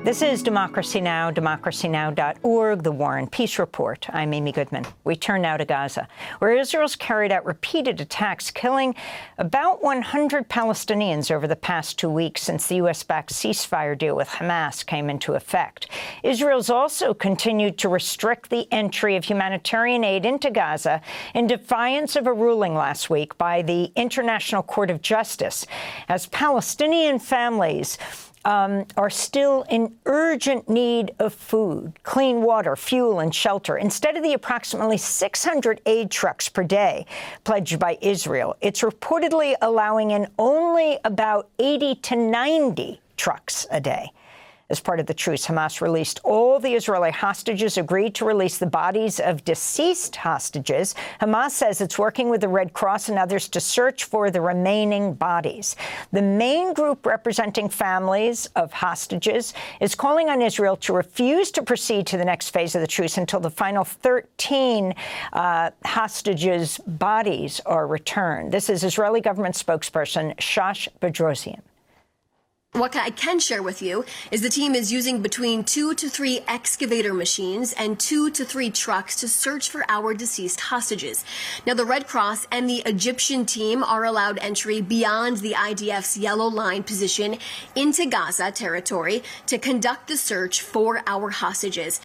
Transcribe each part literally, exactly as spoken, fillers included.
This is Democracy Now!, democracy now dot org, The War and Peace Report. I'm Amy Goodman. We turn now to Gaza, where Israel's carried out repeated attacks, killing about one hundred Palestinians over the past two weeks since the U S-backed ceasefire deal with Hamas came into effect. Israel's also continued to restrict the entry of humanitarian aid into Gaza in defiance of a ruling last week by the International Court of Justice, as Palestinian families Um, are still in urgent need of food, clean water, fuel, and shelter. Instead of the approximately six hundred aid trucks per day pledged by Israel, it's reportedly allowing in only about eighty to ninety trucks a day. As part of the truce, Hamas released all the Israeli hostages, agreed to release the bodies of deceased hostages. Hamas says it's working with the Red Cross and others to search for the remaining bodies. The main group representing families of hostages is calling on Israel to refuse to proceed to the next phase of the truce until the final thirteen uh, hostages' bodies are returned. This is Israeli government spokesperson Shosh Bedrosian. What I can share with you is the team is using between two to three excavator machines and two to three trucks to search for our deceased hostages. Now, the Red Cross and the Egyptian team are allowed entry beyond the I D F's yellow line position into Gaza territory to conduct the search for our hostages.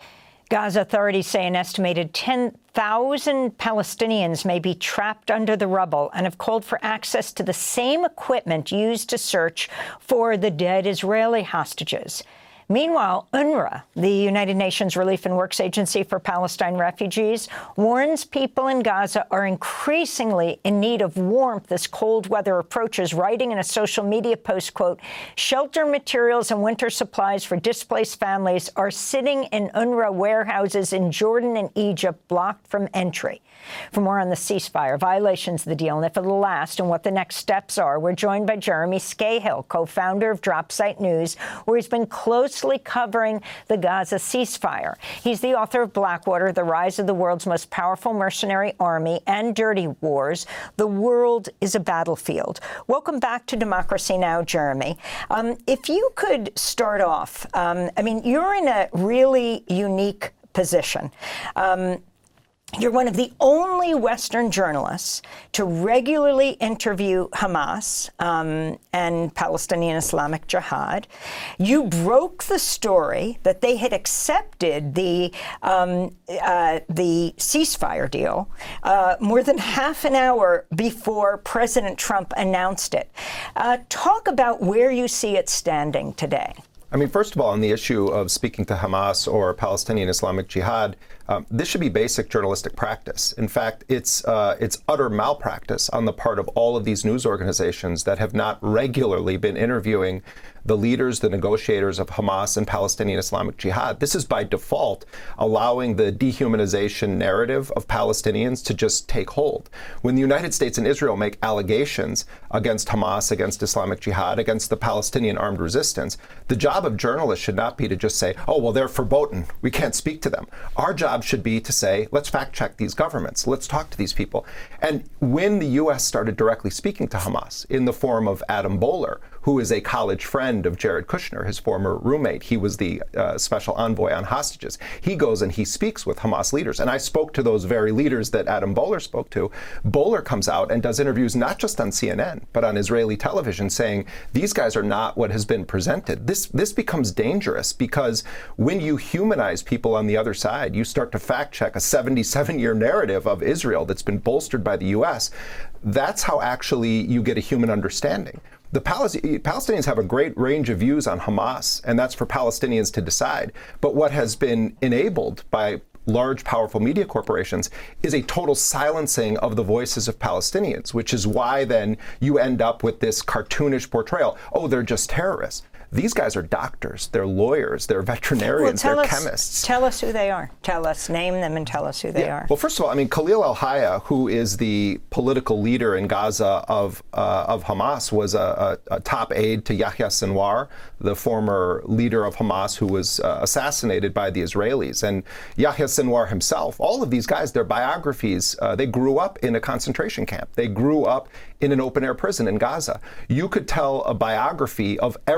Gaza authorities say an estimated ten thousand Palestinians may be trapped under the rubble and have called for access to the same equipment used to search for the dead Israeli hostages. Meanwhile, UNRWA, the United Nations Relief and Works Agency for Palestine Refugees, warns people in Gaza are increasingly in need of warmth as cold weather approaches, writing in a social media post, quote, "Shelter materials and winter supplies for displaced families are sitting in UNRWA warehouses in Jordan and Egypt, blocked from entry." For more on the ceasefire, violations of the deal, and if it'll last, and what the next steps are, we're joined by Jeremy Scahill, co-founder of Dropsite News, where he's been closely covering the Gaza ceasefire. He's the author of Blackwater, The Rise of the World's Most Powerful Mercenary Army, and Dirty Wars, The World is a Battlefield. Welcome back to Democracy Now!, Jeremy. Um, if you could start off, um, I mean, you're in a really unique position. Um, You're one of the only Western journalists to regularly interview Hamas um, and Palestinian Islamic Jihad. You broke the story that they had accepted the um, uh, the ceasefire deal uh, more than half an hour before President Trump announced it. Uh, talk about where you see it standing today. I mean, first of all, on the issue of speaking to Hamas or Palestinian Islamic Jihad, um, this should be basic journalistic practice. In fact, it's uh, it's utter malpractice on the part of all of these news organizations that have not regularly been interviewing the leaders, the negotiators of Hamas and Palestinian Islamic Jihad. This is by default allowing the dehumanization narrative of Palestinians to just take hold. When the United States and Israel make allegations against Hamas, against Islamic Jihad, against the Palestinian armed resistance, the job of journalists should not be to just say, oh, well, they're verboten, we can't speak to them. Our job should be to say, let's fact check these governments, let's talk to these people. And when the U S started directly speaking to Hamas in the form of Adam Boehler, who is a college friend of Jared Kushner, his former roommate. He was the uh, special envoy on hostages. He goes and he speaks with Hamas leaders. And I spoke to those very leaders that Adam Boehler spoke to. Boehler comes out and does interviews not just on C N N, but on Israeli television, saying these guys are not what has been presented. This, this becomes dangerous because when you humanize people on the other side, you start to fact check a seventy-seven-year narrative of Israel that's been bolstered by the U S. That's how actually you get a human understanding. The Palestinians have a great range of views on Hamas, and that's for Palestinians to decide. But what has been enabled by large, powerful media corporations is a total silencing of the voices of Palestinians, which is why then you end up with this cartoonish portrayal. Oh, they're just terrorists. These guys are doctors, they're lawyers, they're veterinarians, well, they're us, chemists. Tell us who they are. Tell us, name them and tell us who they yeah. are. Well, first of all, I mean, Khalil al-Hayya, who is the political leader in Gaza of uh, of Hamas, was a, a, a top aide to Yahya Sinwar, the former leader of Hamas who was uh, assassinated by the Israelis. And Yahya Sinwar himself, all of these guys, their biographies, uh, they grew up in a concentration camp. They grew up in an open-air prison in Gaza. You could tell a biography of every one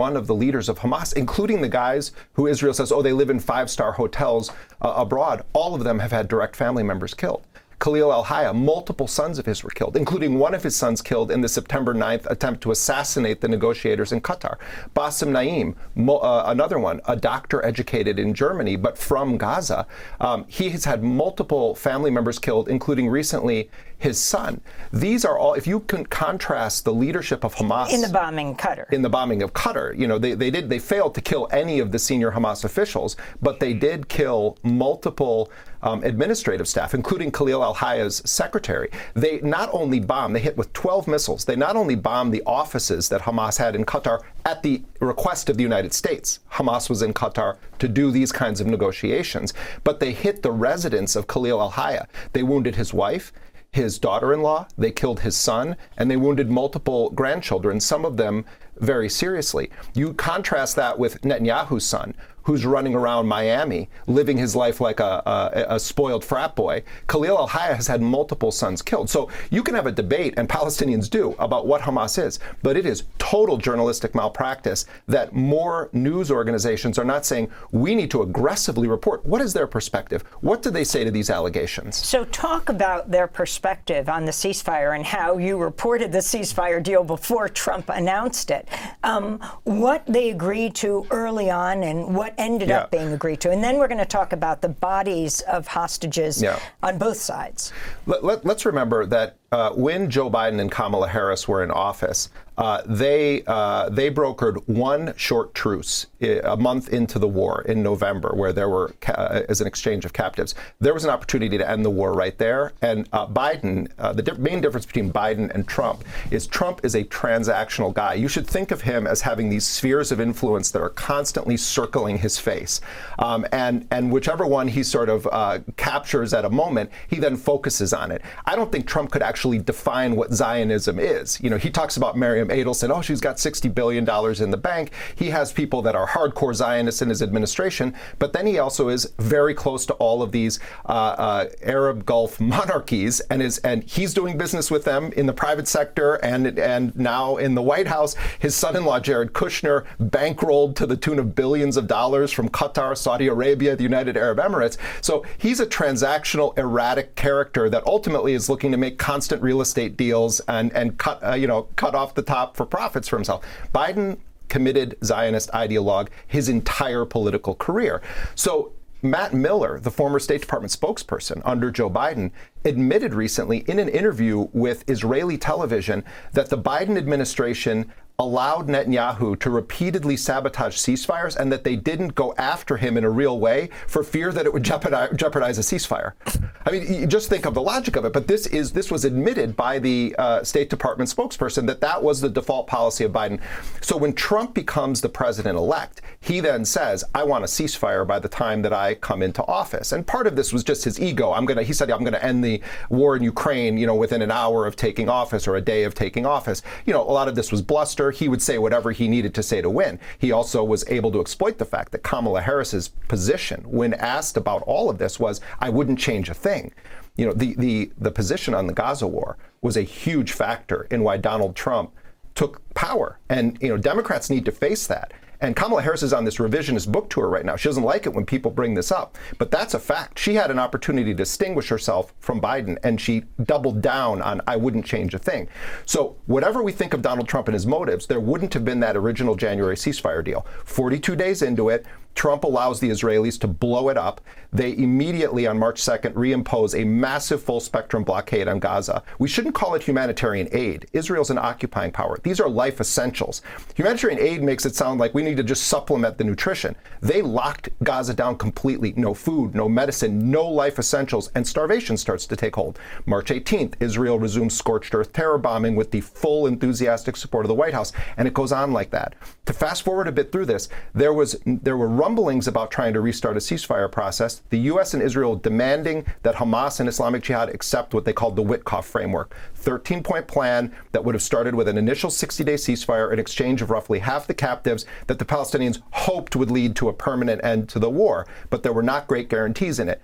one of the leaders of Hamas, including the guys who Israel says, oh, they live in five-star hotels uh, abroad. All of them have had direct family members killed. Khalil al-Hayya, multiple sons of his were killed, including one of his sons killed in the September ninth attempt to assassinate the negotiators in Qatar. Bassem Naim, mo- uh, another one, a doctor educated in Germany, but from Gaza. Um, he has had multiple family members killed, including recently his son. These are all, if you can contrast the leadership of Hamas in the bombing Qatar, in the bombing of Qatar, you know, they, they did, they failed to kill any of the senior Hamas officials, but they did kill multiple um, administrative staff, including Khalil al-Hayya's secretary. They not only bombed, they hit with twelve missiles. They not only bombed the offices that Hamas had in Qatar at the request of the United States. Hamas was in Qatar to do these kinds of negotiations, but they hit the residence of Khalil al-Hayya. They wounded his wife, his daughter-in-law, they killed his son, and they wounded multiple grandchildren, some of them very seriously. You contrast that with Netanyahu's son, who's running around Miami, living his life like a, a, a spoiled frat boy. Khalil al-Hayya has had multiple sons killed. So you can have a debate, and Palestinians do, about what Hamas is, but it is total journalistic malpractice that more news organizations are not saying, we need to aggressively report. What is their perspective? What do they say to these allegations? So talk about their perspective on the ceasefire and how you reported the ceasefire deal before Trump announced it. Um, what they agreed to early on and what ended yeah. up being agreed to. And then we're going to talk about the bodies of hostages yeah. on both sides. Let, let, let's remember that uh, when Joe Biden and Kamala Harris were in office, uh, they uh, they brokered one short truce a month into the war in November, where there were, ca- as an exchange of captives. There was an opportunity to end the war right there. And uh, Biden, uh, the di- main difference between Biden and Trump is Trump is a transactional guy. You should think of him as having these spheres of influence that are constantly circling his face. Um, and, and whichever one he sort of uh, captures at a moment, he then focuses on it. I don't think Trump could actually define what Zionism is. You know, he talks about Miriam Adelson, oh, she's got sixty billion dollars in the bank. He has people that are hardcore Zionists in his administration, but then he also is very close to all of these uh, uh, Arab Gulf monarchies, and is and he's doing business with them in the private sector and and now in the White House. His son-in-law, Jared Kushner, bankrolled to the tune of billions of dollars from Qatar, Saudi Arabia, the United Arab Emirates. So he's a transactional, erratic character that ultimately is looking to make constant real estate deals and and cut uh, you know cut off the top for profits for himself. Biden committed Zionist ideologue his entire political career. So Matt Miller, the former State Department spokesperson under Joe Biden, admitted recently in an interview with Israeli television that the Biden administration allowed Netanyahu to repeatedly sabotage ceasefires and that they didn't go after him in a real way for fear that it would jeopardize, jeopardize a ceasefire. I mean, you just think of the logic of it, but this is this was admitted by the uh, State Department spokesperson that that was the default policy of Biden. So when Trump becomes the president-elect, he then says, I want a ceasefire by the time that I come into office. And part of this was just his ego. I'm going to, he said, I'm going to end the war in Ukraine, you know, within an hour of taking office or a day of taking office. You know, a lot of this was bluster. He would say whatever he needed to say to win. He also was able to exploit the fact that Kamala Harris's position when asked about all of this was, I wouldn't change a thing. You know, the, the, the position on the Gaza war was a huge factor in why Donald Trump took power. And, you know, Democrats need to face that. And Kamala Harris is on this revisionist book tour right now. She doesn't like it when people bring this up, but that's a fact. She had an opportunity to distinguish herself from Biden, and she doubled down on, I wouldn't change a thing. So whatever we think of Donald Trump and his motives, there wouldn't have been that original January ceasefire deal. forty-two days into it, Trump allows the Israelis to blow it up. They immediately, on March second, reimpose a massive full-spectrum blockade on Gaza. We shouldn't call it humanitarian aid. Israel's an occupying power. These are life essentials. Humanitarian aid makes it sound like we need to just supplement the nutrition. They locked Gaza down completely. No food, no medicine, no life essentials, and starvation starts to take hold. March eighteenth, Israel resumes scorched earth terror bombing with the full enthusiastic support of the White House, and it goes on like that. To fast forward a bit through this, there was there were rumblings about trying to restart a ceasefire process, the U S and Israel demanding that Hamas and Islamic Jihad accept what they called the Witkoff framework, thirteen-point plan that would have started with an initial sixty-day ceasefire in exchange of roughly half the captives that the Palestinians hoped would lead to a permanent end to the war, but there were not great guarantees in it.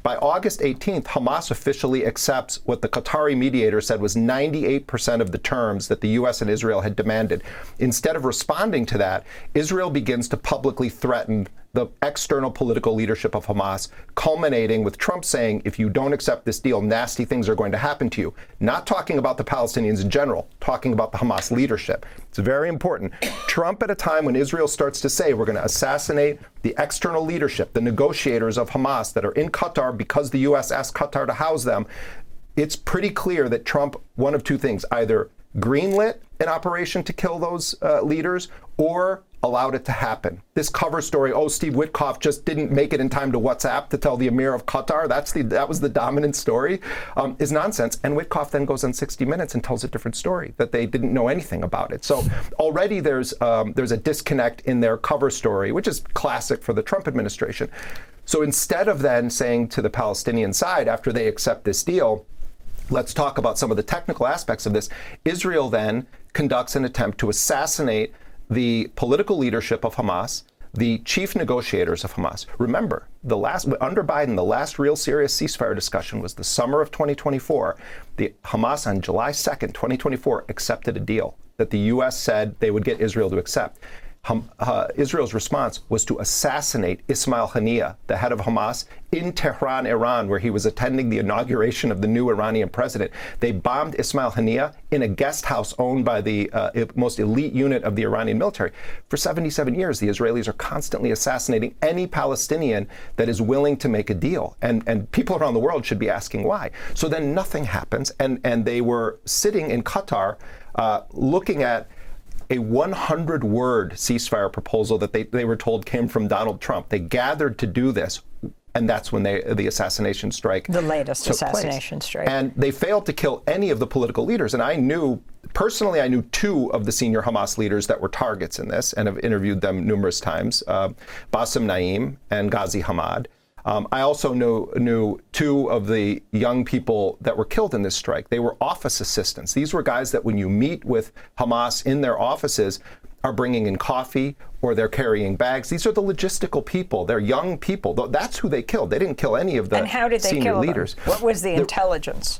By August eighteenth, Hamas officially accepts what the Qatari mediator said was ninety-eight percent of the terms that the U S and Israel had demanded. Instead of responding to that, Israel begins to publicly threaten the external political leadership of Hamas, culminating with Trump saying, if you don't accept this deal, nasty things are going to happen to you. Not talking about the Palestinians in general, talking about the Hamas leadership. It's very important. Trump, at a time when Israel starts to say we're going to assassinate the external leadership, the negotiators of Hamas that are in Qatar because the U S asked Qatar to house them, it's pretty clear that Trump, one of two things, either greenlit an operation to kill those uh, leaders or allowed it to happen. This cover story, oh, Steve Witkoff just didn't make it in time to WhatsApp to tell the Emir of Qatar, that's the, that was the dominant story, um, is nonsense. And Witkoff then goes on sixty minutes and tells a different story, that they didn't know anything about it. So already there's, um, there's a disconnect in their cover story, which is classic for the Trump administration. So instead of then saying to the Palestinian side, after they accept this deal, let's talk about some of the technical aspects of this, Israel then conducts an attempt to assassinate the political leadership of Hamas, the chief negotiators of Hamas. Remember, the last under Biden, the last real serious ceasefire discussion was the summer of twenty twenty-four. The Hamas on July second, twenty twenty-four, accepted a deal that the U S said they would get Israel to accept. Hum, uh, Israel's response was to assassinate Ismail Haniyeh, the head of Hamas, in Tehran, Iran, where he was attending the inauguration of the new Iranian president. They bombed Ismail Haniyeh in a guest house owned by the uh, most elite unit of the Iranian military. For seventy-seven years, the Israelis are constantly assassinating any Palestinian that is willing to make a deal. And, and people around the world should be asking why. So then nothing happens. And, and they were sitting in Qatar uh, looking at a one hundred word ceasefire proposal that they, they were told came from Donald Trump. They gathered to do this, and that's when they, the assassination strike The latest took assassination place. strike. And they failed to kill any of the political leaders. And I knew, personally, I knew two of the senior Hamas leaders that were targets in this, and have interviewed them numerous times, uh, Bassem Naim and Ghazi Hamad. Um, I also knew, knew two of the young people that were killed in this strike. They were office assistants. These were guys that when you meet with Hamas in their offices are bringing in coffee or they're carrying bags. These are the logistical people. They're young people. That's who they killed. They didn't kill any of the and how did they senior kill leaders. Them? What was the They're, intelligence?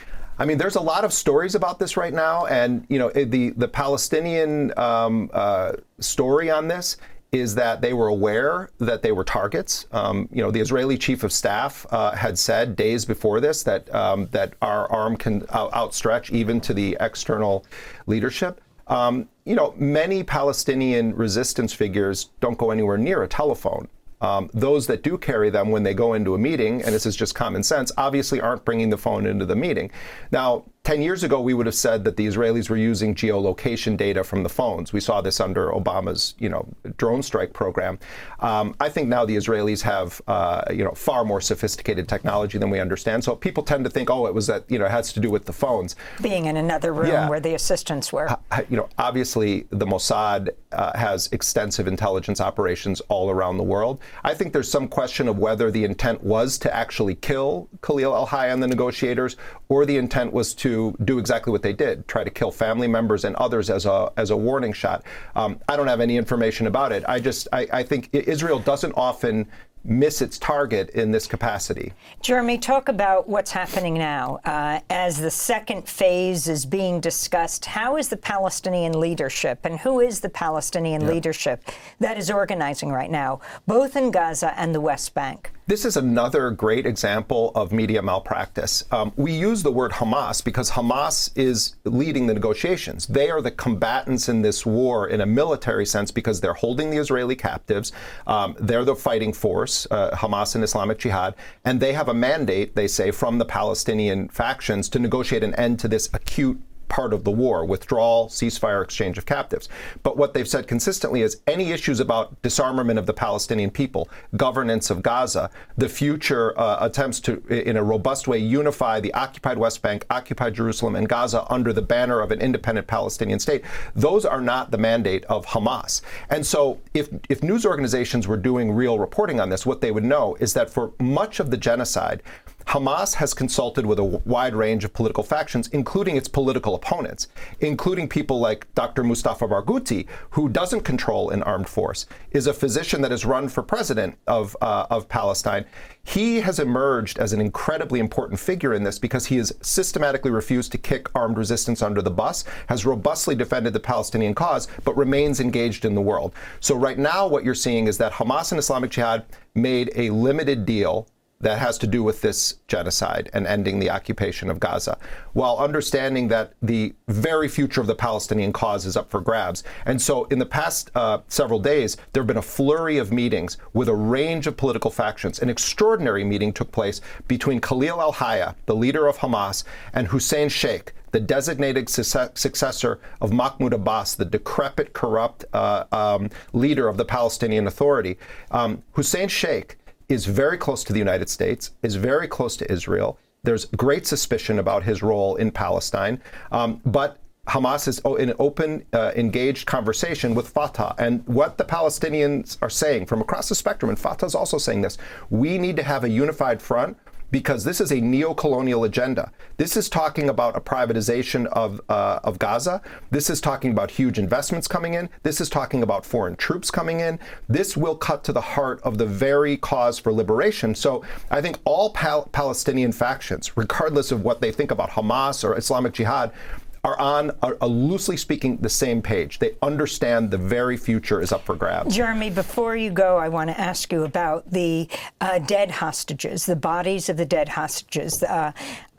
I mean, there's a lot of stories about this right now. And, you know, the, the Palestinian um, uh, story on this is that they were aware that they were targets. Um, you know, the Israeli chief of staff uh, had said days before this that um, that our arm can out- outstretch even to the external leadership. Um, you know, many Palestinian resistance figures don't go anywhere near a telephone. Um, those that do carry them when they go into a meeting, and this is just common sense, obviously aren't bringing the phone into the meeting. Now, ten years ago, we would have said that the Israelis were using geolocation data from the phones. We saw this under Obama's, you know, drone strike program. Um, I think now the Israelis have, uh, you know, far more sophisticated technology than we understand. So people tend to think, oh, it was that, you know, it has to do with the phones. Being in another room Yeah. where the assistants were. Uh, you know, obviously the Mossad uh, has extensive intelligence operations all around the world. I think there's some question of whether the intent was to actually kill Khalil al-Hayya and the negotiators, or the intent was to do exactly what they did, try to kill family members and others as a as a warning shot. Um, I don't have any information about it. I just I, I think Israel doesn't often miss its target in this capacity. Jeremy, talk about what's happening now. Uh, as the second phase is being discussed, how is the Palestinian leadership, and who is the Palestinian yeah. leadership that is organizing right now, both in Gaza and the West Bank? This is another great example of media malpractice. Um, we use the word Hamas because Hamas is leading the negotiations. They are the combatants in this war in a military sense because they're holding the Israeli captives. Um, they're the fighting force, uh, Hamas and Islamic Jihad, and they have a mandate, they say, from the Palestinian factions to negotiate an end to this acute part of the war, withdrawal, ceasefire, exchange of captives. But what they've said consistently is any issues about disarmament of the Palestinian people, governance of Gaza, the future uh, attempts to, in a robust way, unify the occupied West Bank, occupied Jerusalem, and Gaza under the banner of an independent Palestinian state, those are not the mandate of Hamas. And so if, if news organizations were doing real reporting on this, what they would know is that for much of the genocide, Hamas has consulted with a wide range of political factions, including its political opponents, including people like Doctor Mustafa Barghouti, who doesn't control an armed force, is a physician that has run for president of, uh, of Palestine. He has emerged as an incredibly important figure in this because he has systematically refused to kick armed resistance under the bus, has robustly defended the Palestinian cause, but remains engaged in the world. So right now what you're seeing is that Hamas and Islamic Jihad made a limited deal that has to do with this genocide and ending the occupation of Gaza, while understanding that the very future of the Palestinian cause is up for grabs. And so in the past uh, several days, there have been a flurry of meetings with a range of political factions. An extraordinary meeting took place between Khalil al-Hayya, the leader of Hamas, and Hussein Sheikh, the designated successor of Mahmoud Abbas, the decrepit, corrupt uh, um, leader of the Palestinian Authority. Um, Hussein Sheikh is very close to the United States, is very close to Israel. There's great suspicion about his role in Palestine. Um, but Hamas is in an open, uh, engaged conversation with Fatah. And what the Palestinians are saying from across the spectrum, and Fatah is also saying this, we need to have a unified front, because this is a neo-colonial agenda. This is talking about a privatization of uh, of Gaza. This is talking about huge investments coming in. This is talking about foreign troops coming in. This will cut to the heart of the very cause for liberation. So I think all Pal- Palestinian factions, regardless of what they think about Hamas or Islamic Jihad, are on, a, a loosely speaking, the same page. They understand the very future is up for grabs. Jeremy, before you go, I want to ask you about the uh, dead hostages, the bodies of the dead hostages. Uh,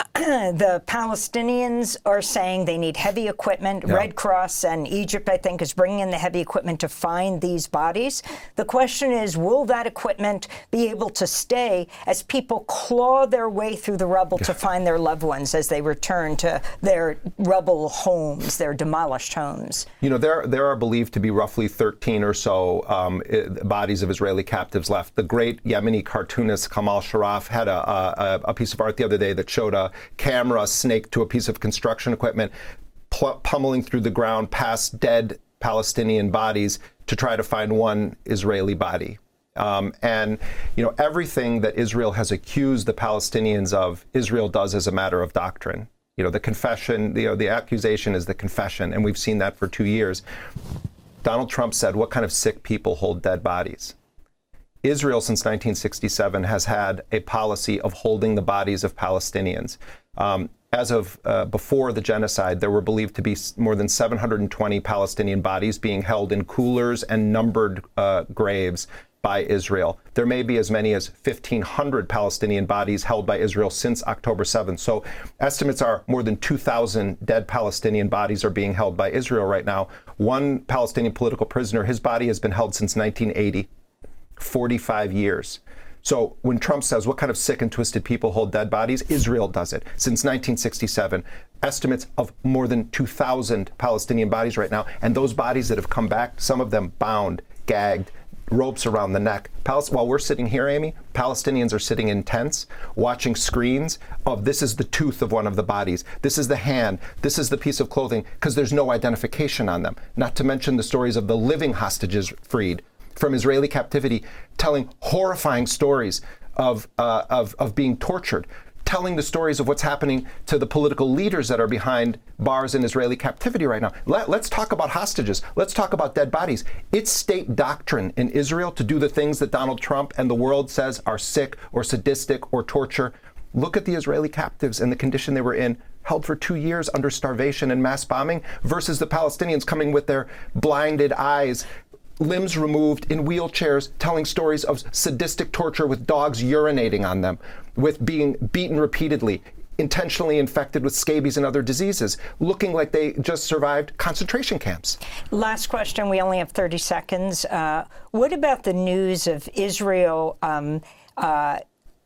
the Palestinians are saying they need heavy equipment. Yeah. Red Cross and Egypt, I think, is bringing in the heavy equipment to find these bodies. The question is, will that equipment be able to stay as people claw their way through the rubble to find their loved ones as they return to their rubble homes, their demolished homes? You know, there there are believed to be roughly thirteen or so um, bodies of Israeli captives left. The great Yemeni cartoonist Kamal Sharaf had a, a, a piece of art the other day that showed a camera snaked to a piece of construction equipment, pl- pummeling through the ground past dead Palestinian bodies to try to find one Israeli body. Um, and, you know, everything that Israel has accused the Palestinians of, Israel does as a matter of doctrine. You know, the confession, you know, the accusation is the confession, and we've seen that for two years. Donald Trump said, what kind of sick people hold dead bodies? Israel, since nineteen sixty-seven, has had a policy of holding the bodies of Palestinians. Um, as of uh, before the genocide, there were believed to be more than seven hundred twenty Palestinian bodies being held in coolers and numbered uh, graves by Israel. There may be as many as fifteen hundred Palestinian bodies held by Israel since October seventh. So estimates are more than two thousand dead Palestinian bodies are being held by Israel right now. One Palestinian political prisoner, his body has been held since nineteen eighty, forty-five years. So when Trump says, what kind of sick and twisted people hold dead bodies? Israel does it. Since nineteen sixty-seven, estimates of more than two thousand Palestinian bodies right now. And those bodies that have come back, some of them bound, gagged, ropes around the neck. Palest- While we're sitting here, Amy, Palestinians are sitting in tents, watching screens of this is the tooth of one of the bodies, this is the hand, this is the piece of clothing, because there's no identification on them. Not to mention the stories of the living hostages freed from Israeli captivity, telling horrifying stories of, uh, of, of being tortured, telling the stories of what's happening to the political leaders that are behind bars in Israeli captivity right now. Let, let's talk about hostages. Let's talk about dead bodies. It's state doctrine in Israel to do the things that Donald Trump and the world says are sick or sadistic or torture. Look at the Israeli captives and the condition they were in, held for two years under starvation and mass bombing, versus the Palestinians coming with their blinded eyes, limbs removed, in wheelchairs, telling stories of sadistic torture with dogs urinating on them, with being beaten repeatedly, intentionally infected with scabies and other diseases, looking like they just survived concentration camps. Last question. We only have thirty seconds. Uh, what about the news of Israel um, uh,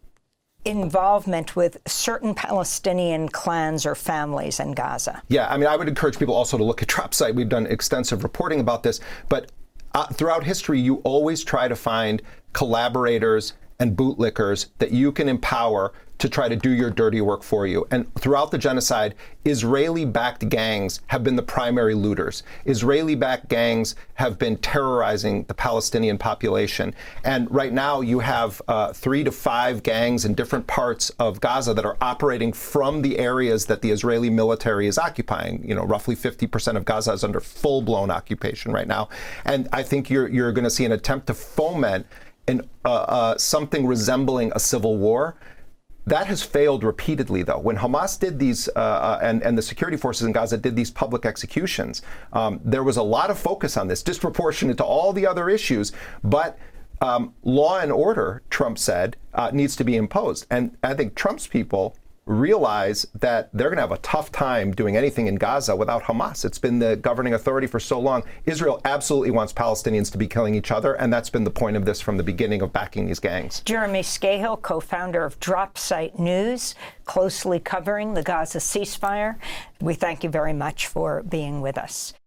involvement with certain Palestinian clans or families in Gaza? Yeah, I mean, I would encourage people also to look at Dropsite. We've done extensive reporting about this, but Uh, throughout history, you always try to find collaborators and bootlickers that you can empower to try to do your dirty work for you. And throughout the genocide, Israeli-backed gangs have been the primary looters. Israeli-backed gangs have been terrorizing the Palestinian population. And right now you have uh, three to five gangs in different parts of Gaza that are operating from the areas that the Israeli military is occupying. You know, roughly fifty percent of Gaza is under full-blown occupation right now. And I think you're, you're going to see an attempt to foment an, uh, uh, something resembling a civil war. That has failed repeatedly, though. When Hamas did these, uh, and, and the security forces in Gaza did these public executions, um, there was a lot of focus on this, disproportionate to all the other issues. But um, law and order, Trump said, uh, needs to be imposed. And I think Trump's people realize that they're going to have a tough time doing anything in Gaza without Hamas. It's been the governing authority for so long. Israel absolutely wants Palestinians to be killing each other, and that's been the point of this from the beginning of backing these gangs. Jeremy Scahill, co-founder of Dropsite News, closely covering the Gaza ceasefire. We thank you very much for being with us.